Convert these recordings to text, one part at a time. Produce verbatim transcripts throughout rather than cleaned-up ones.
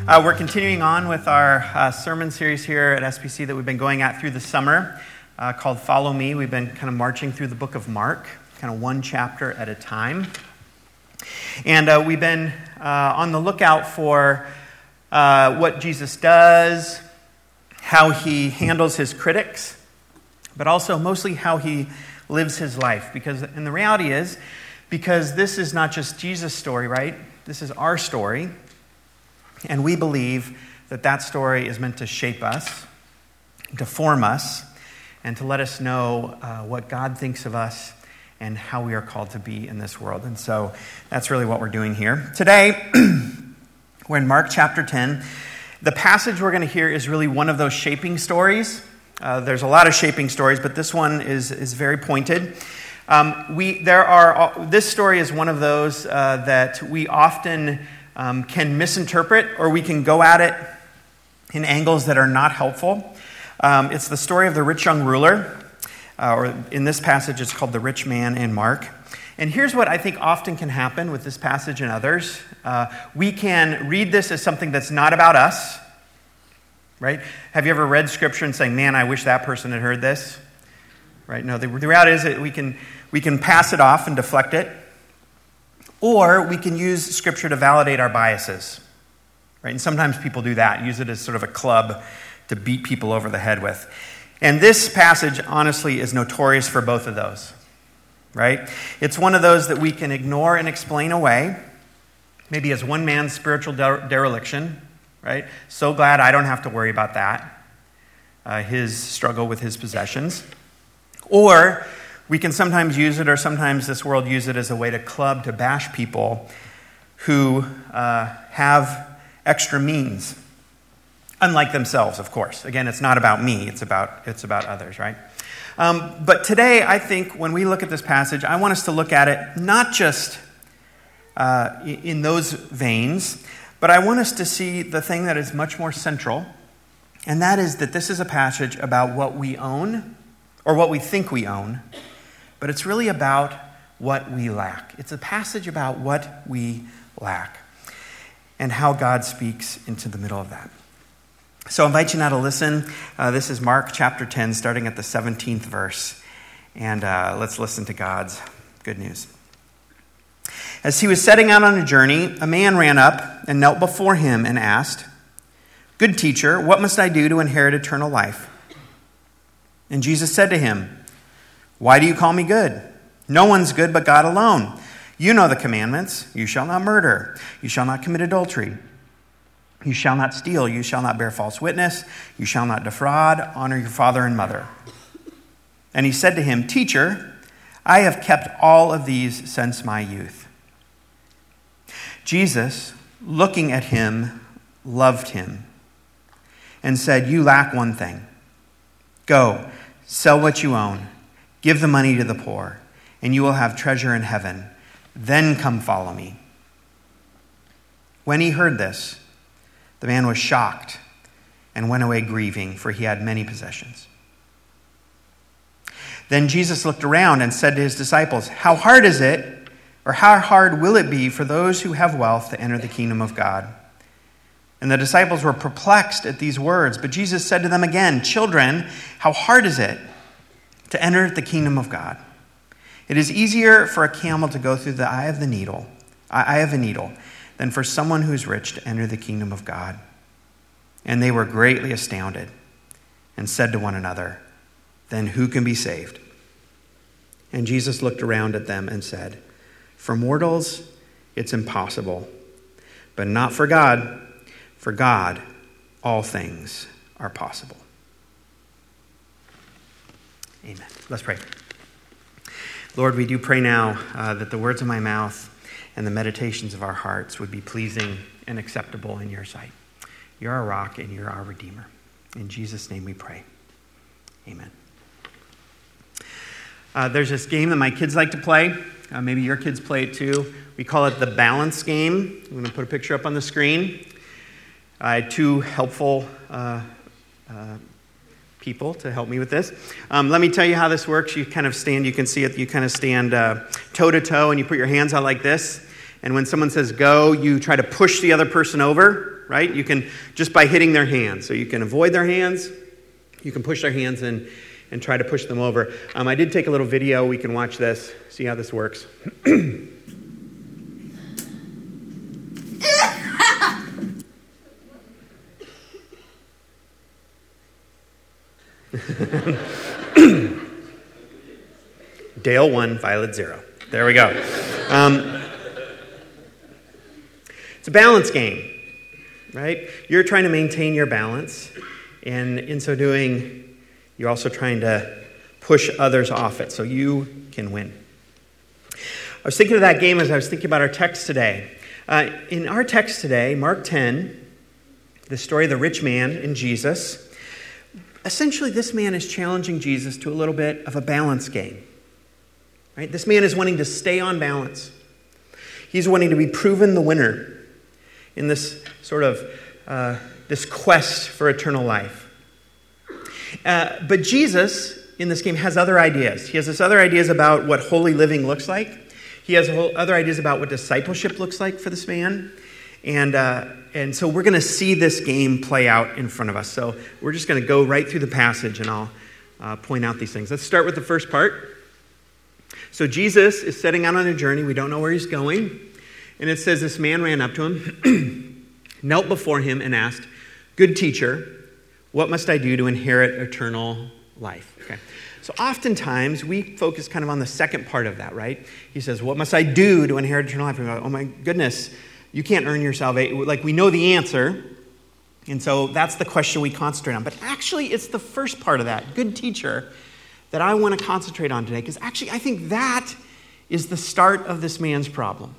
Uh, we're continuing on with our uh, sermon series here at S P C that we've been going at through the summer uh, called Follow Me. We've been kind of marching through the book of Mark, kind of one chapter at a time. And uh, we've been uh, on the lookout for uh, what Jesus does, how he handles his critics, but also mostly how he lives his life. Because, and the reality is, because this is not just Jesus' story, right? This is our story. And we believe that that story is meant to shape us, to form us, and to let us know uh, what God thinks of us and how we are called to be in this world. And so that's really what we're doing here. Today, we're in Mark chapter ten. The passage we're going to hear is really one of those shaping stories. Uh, there's a lot of shaping stories, but this one is, is very pointed. Um, we there are this story is one of those uh, that we often Um, can misinterpret, or we can go at it in angles that are not helpful. Um, it's the story of the rich young ruler, uh, or in this passage it's called the rich man in Mark. And here's what I think often can happen with this passage and others. Uh, we can read this as something that's not about us, right? Have you ever read scripture and saying, man, I wish that person had heard this? Right? No, the, the reality is that we can, we can pass it off and deflect it. Or we can use Scripture to validate our biases, right? And sometimes people do that, use it as sort of a club to beat people over the head with. And this passage, honestly, is notorious for both of those, right? It's one of those that we can ignore and explain away, maybe as one man's spiritual dere- dereliction, right? So glad I don't have to worry about that, uh, his struggle with his possessions. Or we can sometimes use it, or sometimes this world use it as a way to club, to bash people who uh, have extra means, unlike themselves, of course. Again, it's not about me; it's about it's about others, right? Um, but today, I think when we look at this passage, I want us to look at it not just uh, in those veins, but I want us to see the thing that is much more central, and that is that this is a passage about what we own, or what we think we own. But it's really about what we lack. It's a passage about what we lack and how God speaks into the middle of that. So I invite you now to listen. Uh, this is Mark chapter ten, starting at the seventeenth verse. And uh, let's listen to God's good news. As he was setting out on a journey, a man ran up and knelt before him and asked, "Good teacher, what must I do to inherit eternal life?" And Jesus said to him, "Why do you call me good? No one's good but God alone. You know the commandments. You shall not murder. You shall not commit adultery. You shall not steal. You shall not bear false witness. You shall not defraud. Honor your father and mother." And he said to him, "Teacher, I have kept all of these since my youth." Jesus, looking at him, loved him and said, "You lack one thing. Go, sell what you own. Give the money to the poor, and you will have treasure in heaven. Then come follow me." When he heard this, the man was shocked and went away grieving, for he had many possessions. Then Jesus looked around and said to his disciples, "How hard is it, or how hard will it be for those who have wealth to enter the kingdom of God?" And the disciples were perplexed at these words, but Jesus said to them again, "Children, how hard is it to enter the kingdom of God? It is easier for a camel to go through the eye of the needle, eye of a needle, than for someone who is rich to enter the kingdom of God." And they were greatly astounded and said to one another, "Then who can be saved?" And Jesus looked around at them and said, "For mortals, it's impossible, but not for God. For God, all things are possible." Amen. Let's pray. Lord, we do pray now uh, that the words of my mouth and the meditations of our hearts would be pleasing and acceptable in your sight. You're our rock and you're our Redeemer. In Jesus' name we pray. Amen. Uh, there's this game that my kids like to play. Uh, maybe your kids play it too. We call it the balance game. I'm going to put a picture up on the screen. I had two helpful uh, uh, people to help me with this. Um, let me tell you how this works. You kind of stand, you can see it, you kind of stand uh, toe to toe and you put your hands out like this. And when someone says go, you try to push the other person over. right? You can, just by hitting their hands. So you can avoid their hands, you can push their hands and, and try to push them over. Um, I did take a little video. We can watch this, see how this works. Dale one, Violet zero. There we go. Um, it's a balance game, right? You're trying to maintain your balance, and in so doing, you're also trying to push others off it so you can win. I was thinking of that game as I was thinking about our text today. Uh, in our text today, Mark ten, the story of the rich man and Jesus, essentially this man is challenging Jesus to a little bit of a balance game. Right? This man is wanting to stay on balance. He's wanting to be proven the winner in this sort of uh, this quest for eternal life. Uh, but Jesus, in this game, has other ideas. He has this other ideas about what holy living looks like. He has whole other ideas about what discipleship looks like for this man. And uh, and so we're going to see this game play out in front of us. So we're just going to go right through the passage, and I'll uh, point out these things. Let's start with the first part. So Jesus is setting out on a journey. We don't know where he's going. And it says this man ran up to him, knelt before him, and asked, "Good teacher, what must I do to inherit eternal life?" Okay. So oftentimes we focus kind of on the second part of that, right? He says, "What must I do to inherit eternal life?" And we go, "Oh my goodness, you can't earn your salvation." Like, we know the answer. And so that's the question we concentrate on. But actually, it's the first part of that, good teacher, that I want to concentrate on today, because actually I think that is the start of this man's problem.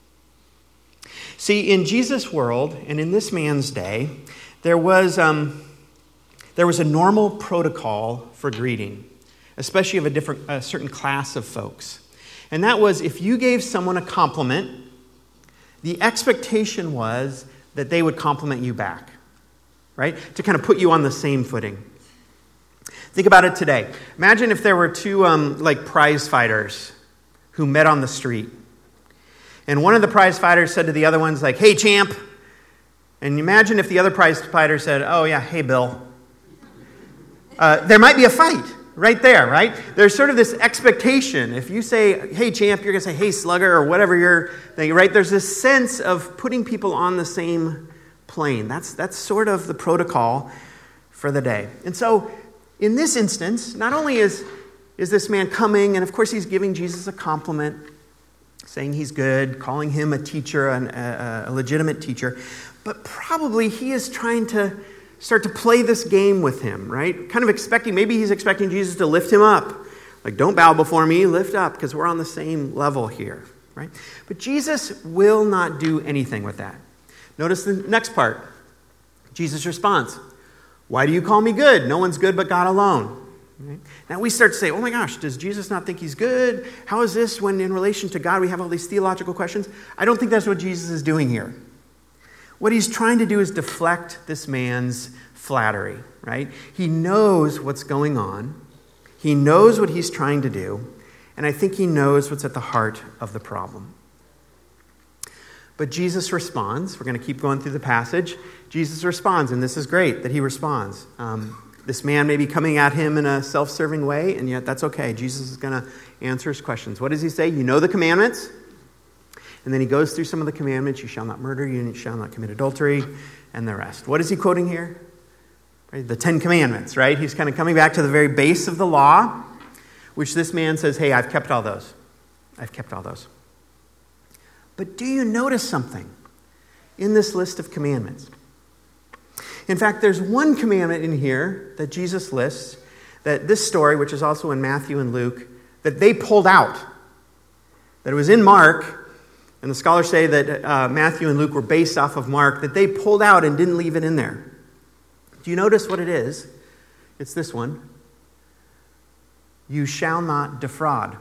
See, in Jesus' world and in this man's day, there was um, there was a normal protocol for greeting, especially of a different, a certain class of folks. And that was, if you gave someone a compliment, the expectation was that they would compliment you back, right? To kind of put you on the same footing. Think about it today. Imagine if there were two um, like prize fighters who met on the street. And one of the prize fighters said to the other ones, like, "Hey, champ." And imagine if the other prize fighter said, "Oh, yeah, hey, Bill." Uh, there might be a fight right there, right? There's sort of this expectation. If you say, "Hey, champ," you're going to say, "Hey, slugger," or whatever you're thinking, right? There's this sense of putting people on the same plane. That's, that's sort of the protocol for the day. And so, in this instance, not only is, is this man coming, and of course he's giving Jesus a compliment, saying he's good, calling him a teacher, an, a, a legitimate teacher, but probably he is trying to start to play this game with him, right? Kind of expecting, maybe he's expecting Jesus to lift him up. Like, "Don't bow before me, lift up, because we're on the same level here," right? But Jesus will not do anything with that. Notice the next part. Jesus' response. "Why do you call me good? No one's good but God alone." Right? Now we start to say, "Oh my gosh, does Jesus not think he's good? How is this when in relation to God we have all these theological questions?" I don't think that's what Jesus is doing here. What he's trying to do is deflect this man's flattery, right? He knows what's going on. He knows what he's trying to do. And I think he knows what's at the heart of the problem. But Jesus responds. We're going to keep going through the passage. Jesus responds, and this is great that he responds. Um, this man may be coming at him in a self-serving way, and yet that's okay. Jesus is going to answer his questions. What does he say? You know the commandments. And then he goes through some of the commandments. You shall not murder, you shall not commit adultery, and the rest. What is he quoting here? Right? The Ten Commandments, right? He's kind of coming back to the very base of the law, which this man says, "Hey, I've kept all those. I've kept all those." But do you notice something in this list of commandments? In fact, there's one commandment in here that Jesus lists, that this story, which is also in Matthew and Luke, that they pulled out. That it was in Mark, and the scholars say that uh, Matthew and Luke were based off of Mark, that they pulled out and didn't leave it in there. Do you notice what it is? It's this one. You shall not defraud.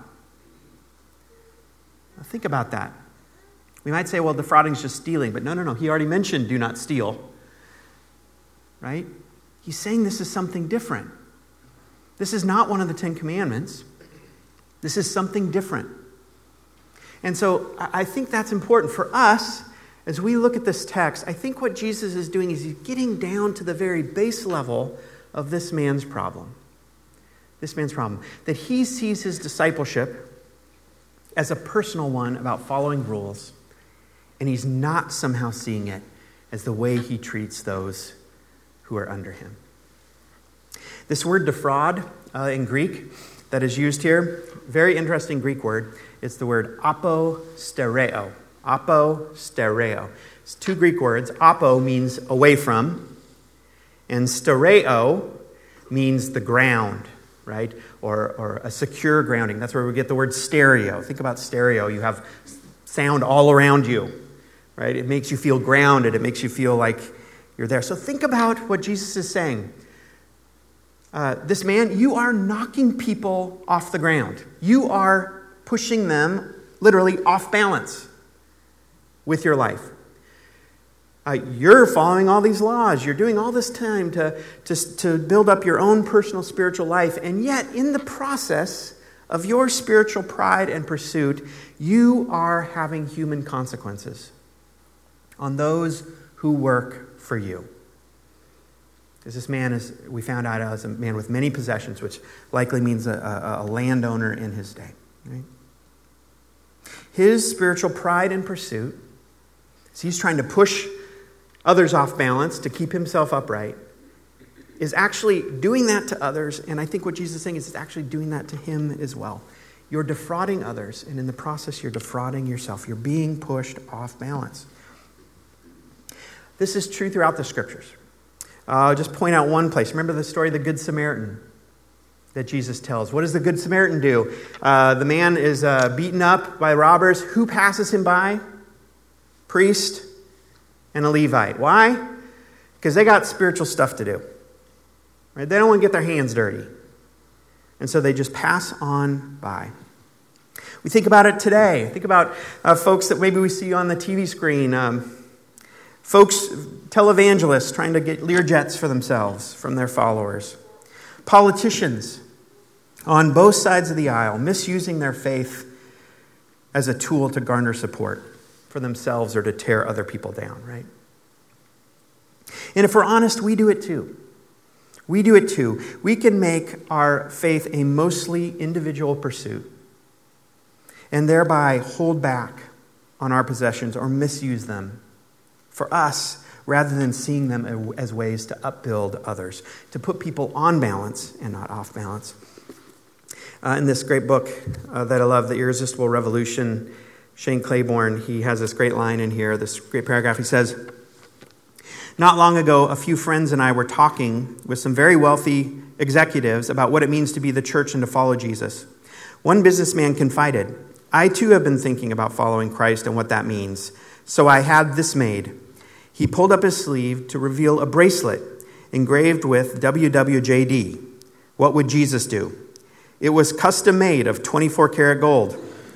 Now think about that. We might say, well, defrauding is just stealing, but no, no, no. He already mentioned do not steal, right? He's saying this is something different. This is not one of the Ten Commandments. This is something different. And so I think that's important for us as we look at this text, I think what Jesus is doing is he's getting down to the very base level of this man's problem. This man's problem. That he sees his discipleship as a personal one about following rules, and he's not somehow seeing it as the way he treats those who are under him. This word defraud uh, in Greek that is used here, very interesting Greek word. It's the word apostereo. Apostereo. It's two Greek words. Apo means away from, and stereo means the ground, right? Or, or a secure grounding. That's where we get the word stereo. Think about stereo. You have sound all around you, right? It makes you feel grounded. It makes you feel like you're there. So think about what Jesus is saying. Uh, this man, you are knocking people off the ground. You are pushing them literally off balance with your life. Uh, you're following all these laws. You're doing all this time to, to, to build up your own personal spiritual life. And yet, in the process of your spiritual pride and pursuit, you are having human consequences on those who work for you. Because this man is, we found out, as a man with many possessions, which likely means a, a, a landowner in his day. Right? His spiritual pride and pursuit, as he's trying to push others off balance to keep himself upright, is actually doing that to others. And I think what Jesus is saying is it's actually doing that to him as well. You're defrauding others, and in the process, you're defrauding yourself. You're being pushed off balance. This is true throughout the scriptures. I'll just point out one place. Remember the story of the Good Samaritan that Jesus tells. What does the Good Samaritan do? Uh, the man is uh, beaten up by robbers. Who passes him by? Priest and a Levite. Why? Because they got spiritual stuff to do. Right? They don't want to get their hands dirty. And so they just pass on by. We think about it today. Think about uh, folks that maybe we see on the T V screen. Um, folks, televangelists trying to get Learjets for themselves from their followers. Politicians on both sides of the aisle misusing their faith as a tool to garner support for themselves or to tear other people down, right? And if we're honest, we do it too. We do it too. We can make our faith a mostly individual pursuit and thereby hold back on our possessions or misuse them for us, rather than seeing them as ways to upbuild others, to put people on balance and not off balance. Uh, in this great book uh, that I love, The Irresistible Revolution, Shane Claiborne, he has this great line in here, this great paragraph. He says, "Not long ago, a few friends and I were talking with some very wealthy executives about what it means to be the church and to follow Jesus. One businessman confided, 'I too have been thinking about following Christ and what that means. So I had this made.' He pulled up his sleeve to reveal a bracelet engraved with W W J D. What would Jesus do? It was custom made of twenty-four karat gold."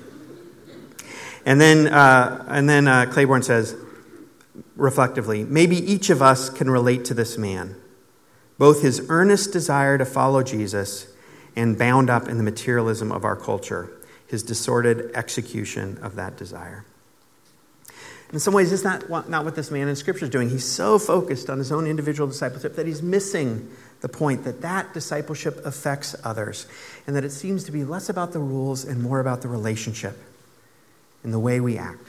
And then, uh, and then uh, Claiborne says, reflectively, "Maybe each of us can relate to this man, both his earnest desire to follow Jesus and bound up in the materialism of our culture, his disordered execution of that desire." In some ways, it's not, not what this man in Scripture is doing. He's so focused on his own individual discipleship that he's missing the point that that discipleship affects others and that it seems to be less about the rules and more about the relationship and the way we act.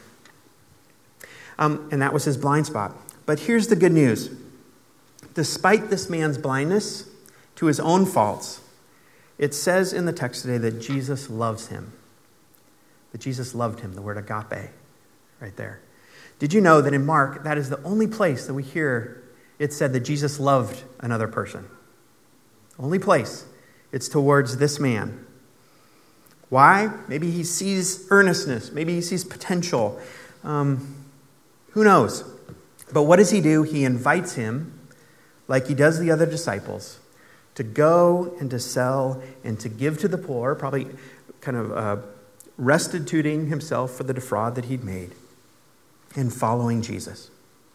Um, and that was his blind spot. But here's the good news. Despite this man's blindness to his own faults, it says in the text today that Jesus loves him. That Jesus loved him, the word agape, right there. Did you know that in Mark, that is the only place that we hear it said that Jesus loved another person? Only place. It's towards this man. Why? Maybe he sees earnestness. Maybe he sees potential. Um, who knows? But what does he do? He invites him, like he does the other disciples, to go and to sell and to give to the poor, probably kind of uh, restituting himself for the defraud that he'd made, and following Jesus.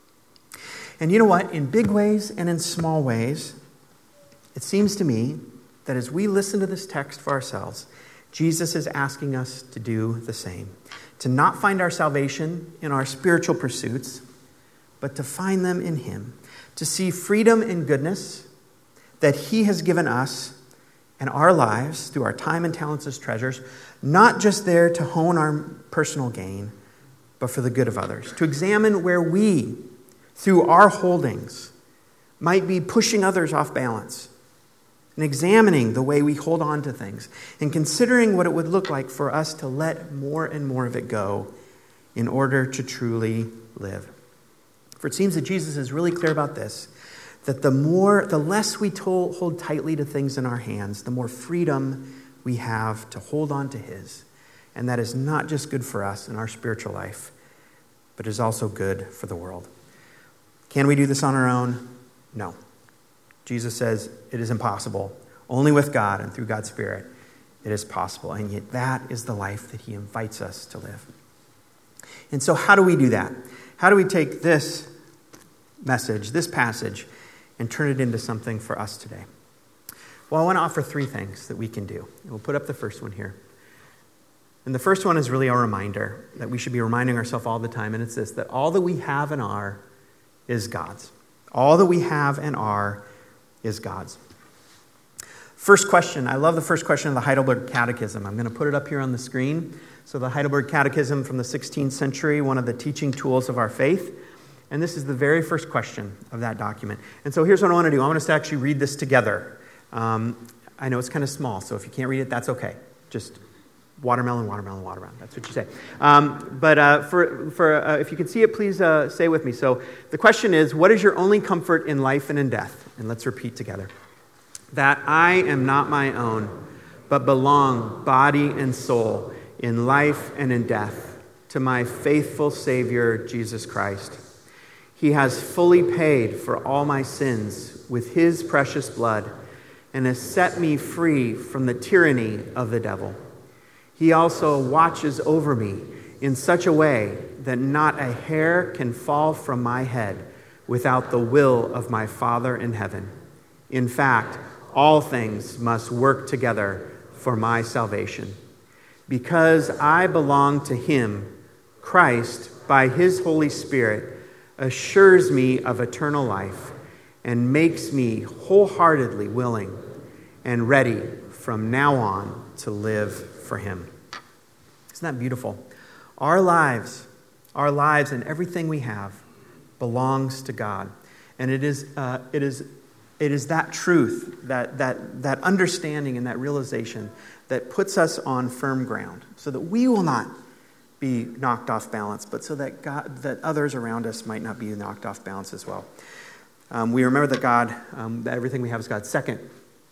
And you know what? In big ways and in small ways, it seems to me that as we listen to this text for ourselves, Jesus is asking us to do the same. to not find our salvation in our spiritual pursuits, but to find them in him, to see freedom and goodness that he has given us and our lives through our time and talents as treasures, not just there to hone our personal gain, but for the good of others. To examine where we, through our holdings, might be pushing others off balance, and examining the way we hold on to things, and considering what it would look like for us to let more and more of it go in order to truly live. For it seems that Jesus is really clear about this, that the more, the less we to- hold tightly to things in our hands, the more freedom we have to hold on to his. And that is not just good for us in our spiritual life, but is also good for the world. Can we do this on our own? No. Jesus says it is impossible. Only with God and through God's Spirit it is possible. And yet that is the life that he invites us to live. And so how do we do that? How do we take this message, this passage, and turn it into something for us today? Well, I want to offer three things that we can do. And we'll put up the first one here. And the first one is really a reminder that we should be reminding ourselves all the time, and it's this, that all that we have and are is God's. All that we have and are is God's. First question, I love the first question of the Heidelberg Catechism. I'm going to put it up here on the screen. So the Heidelberg Catechism from the sixteenth century, one of the teaching tools of our faith. And this is the very first question of that document. And so here's what I want to do. I want us to actually read this together. Um, I know it's kind of small, so if you can't read it, that's okay. Just watermelon, watermelon, watermelon. That's what you say. Um, but uh, for, for uh, if you can see it, please uh, say with me. So the question is, what is your only comfort in life and in death? And let's repeat together. That I am not my own, but belong body and soul in life and in death to my faithful Savior, Jesus Christ. He has fully paid for all my sins with his precious blood and has set me free from the tyranny of the devil. He also watches over me in such a way that not a hair can fall from my head without the will of my Father in heaven. In fact, all things must work together for my salvation. Because I belong to him, Christ, by his Holy Spirit, assures me of eternal life and makes me wholeheartedly willing and ready from now on to live for him. Isn't that beautiful? Our lives, our lives and everything we have belongs to God. And it is uh, it is it is that truth, that that that understanding and that realization that puts us on firm ground so that we will not be knocked off balance, but so that God, that others around us might not be knocked off balance as well. Um, we remember that God, um, that everything we have is God. Second,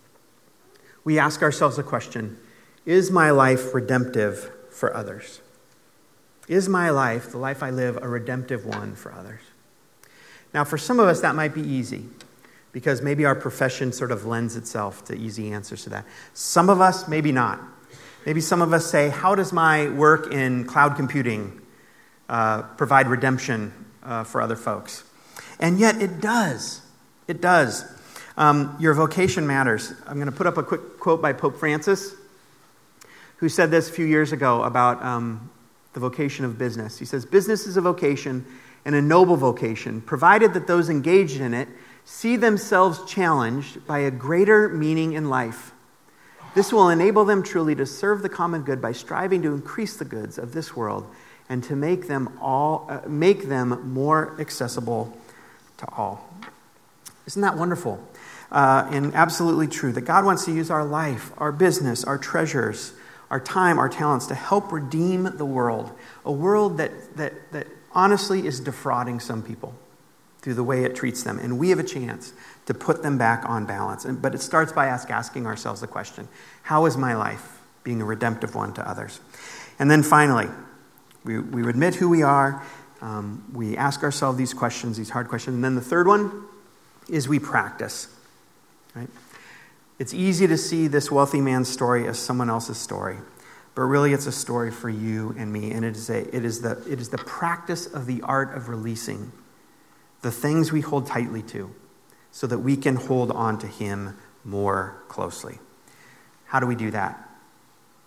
we ask ourselves a question: is my life redemptive for others? Is my life, the life I live, a redemptive one for others? Now, for some of us, that might be easy, because maybe our profession sort of lends itself to easy answers to that. Some of us, maybe not. Maybe some of us say, how does my work in cloud computing uh, provide redemption uh, for other folks? And yet it does. It does. Um, your vocation matters. I'm going to put up a quick quote by Pope Francis, who said this a few years ago about um, the vocation of business. He says, business is a vocation and a noble vocation, provided that those engaged in it see themselves challenged by a greater meaning in life. This will enable them truly to serve the common good by striving to increase the goods of this world and to make them all uh, make them more accessible to all. Isn't that wonderful? Uh, and absolutely true that God wants to use our life, our business, our treasures, our time, our talents to help redeem the world, a world that that that honestly is defrauding some people through the way it treats them. And we have a chance to put them back on balance. And, but it starts by ask, asking ourselves the question, how is my life being a redemptive one to others? And then finally, we, we admit who we are. Um, we ask ourselves these questions, these hard questions. And then the third one is we practice. Right? It's easy to see this wealthy man's story as someone else's story. But really it's a story for you and me. And it is, a, it is, the, it is the practice of the art of releasing the things we hold tightly to, so that we can hold on to him more closely. How do we do that?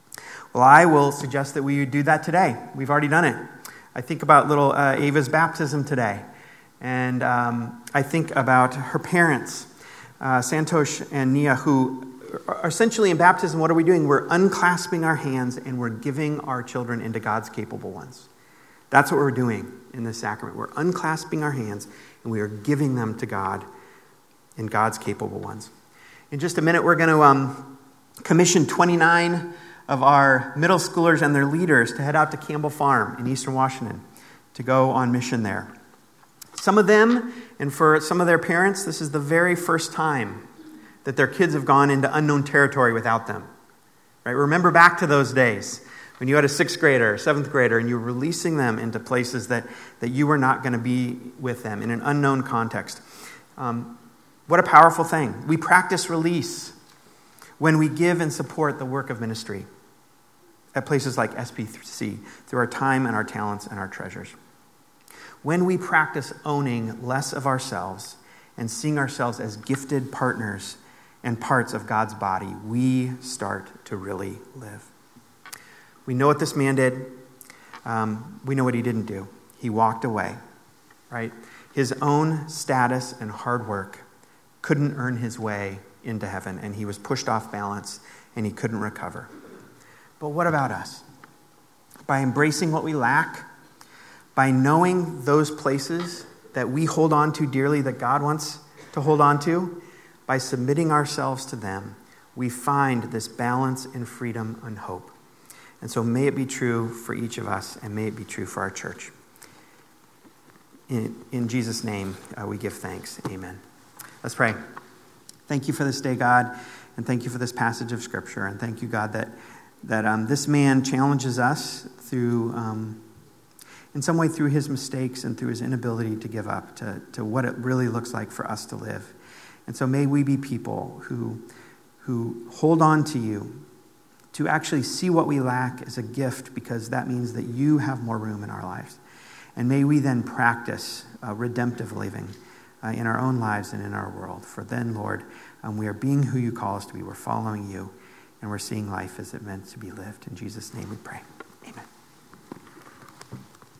Well, I will suggest that we do that today. We've already done it. I think about little uh, Ava's baptism today. And um, I think about her parents, uh, Santosh and Nia, who are essentially in baptism, what are we doing? We're unclasping our hands and we're giving our children into God's capable ones. That's what we're doing in this sacrament. We're unclasping our hands and we are giving them to God in God's capable ones. In just a minute, we're going to um, commission twenty-nine of our middle schoolers and their leaders to head out to Campbell Farm in Eastern Washington to go on mission there. Some of them, and for some of their parents, this is the very first time that their kids have gone into unknown territory without them. Right? Remember back to those days when you had a sixth grader, seventh grader, and you were releasing them into places that, that you were not going to be with them in an unknown context. Um, what a powerful thing. We practice release when we give and support the work of ministry at places like S P C through our time and our talents and our treasures. When we practice owning less of ourselves and seeing ourselves as gifted partners and parts of God's body, we start to really live. We know what this man did. Um, we know what he didn't do. He walked away, right? His own status and hard work couldn't earn his way into heaven, and he was pushed off balance, and he couldn't recover. But what about us? By embracing what we lack, by knowing those places that we hold on to dearly, that God wants to hold on to, by submitting ourselves to them, we find this balance and freedom and hope. And so may it be true for each of us, and may it be true for our church. In, in Jesus' name, uh, we give thanks. Amen. Let's pray. Thank you for this day, God, and thank you for this passage of Scripture, and thank you, God, that that um, this man challenges us through, um, in some way, through his mistakes and through his inability to give up to, to what it really looks like for us to live. And so may we be people who, who hold on to you, to actually see what we lack as a gift, because that means that you have more room in our lives. And may we then practice uh, redemptive living uh, in our own lives and in our world. For then, Lord, um, we are being who you call us to be. We're following you. And we're seeing life as it meant to be lived. In Jesus' name we pray. Amen.